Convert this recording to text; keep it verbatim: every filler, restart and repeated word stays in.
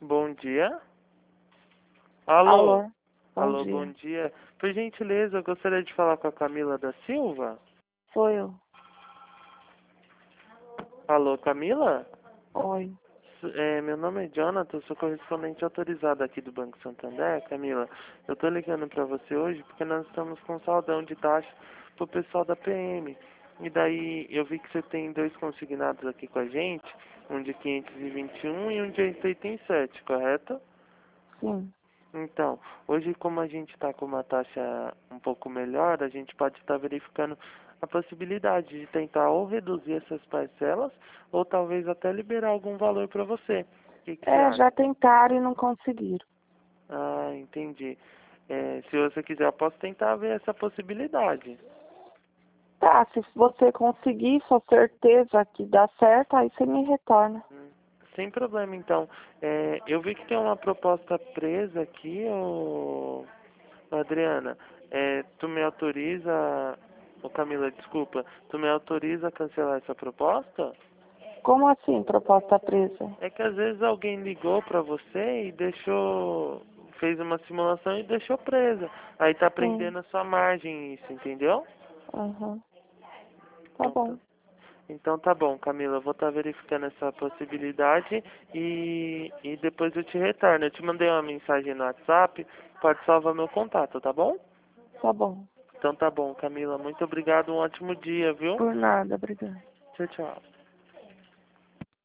Bom dia. Alô? Alô, bom Alô, dia. bom dia. Por gentileza, eu gostaria de falar com a Camila da Silva. Sou eu. Alô, Camila? Oi. É, meu nome é Jonathan, sou correspondente autorizado aqui do Banco Santander. Camila, eu tô ligando para você hoje porque nós estamos com saldão de taxa pro pessoal da P M. E daí eu vi que você tem dois consignados aqui com a gente, um de quinhentos e vinte e um e um de oitenta e sete, correto? Sim. Então, hoje como a gente está com uma taxa um pouco melhor, a gente pode estar verificando a possibilidade de tentar ou reduzir essas parcelas ou talvez até liberar algum valor para você. O que, que você É, acha? já tentaram e não conseguiram. Ah, entendi. É, se você quiser, eu posso tentar ver essa possibilidade. Tá, se você conseguir, for certeza que dá certo, aí você me retorna. Hum, Sem problema, então. É, eu vi que tem uma proposta presa aqui, ô, Adriana. É, tu me autoriza... Ô, Camila, desculpa. Tu me autoriza a cancelar essa proposta? Como assim, proposta presa? É que às vezes alguém ligou pra você e deixou... Fez uma simulação e deixou presa. Aí tá Sim. prendendo a sua margem isso, entendeu? Aham. Tá Então tá. bom. Então tá bom, Camila, eu vou estar verificando essa possibilidade e, e depois eu te retorno. Eu te mandei uma mensagem no WhatsApp, pode salvar meu contato, tá bom? Tá bom. Então tá bom, Camila, muito obrigado, um ótimo dia, viu? Por nada, obrigada. Tchau, tchau.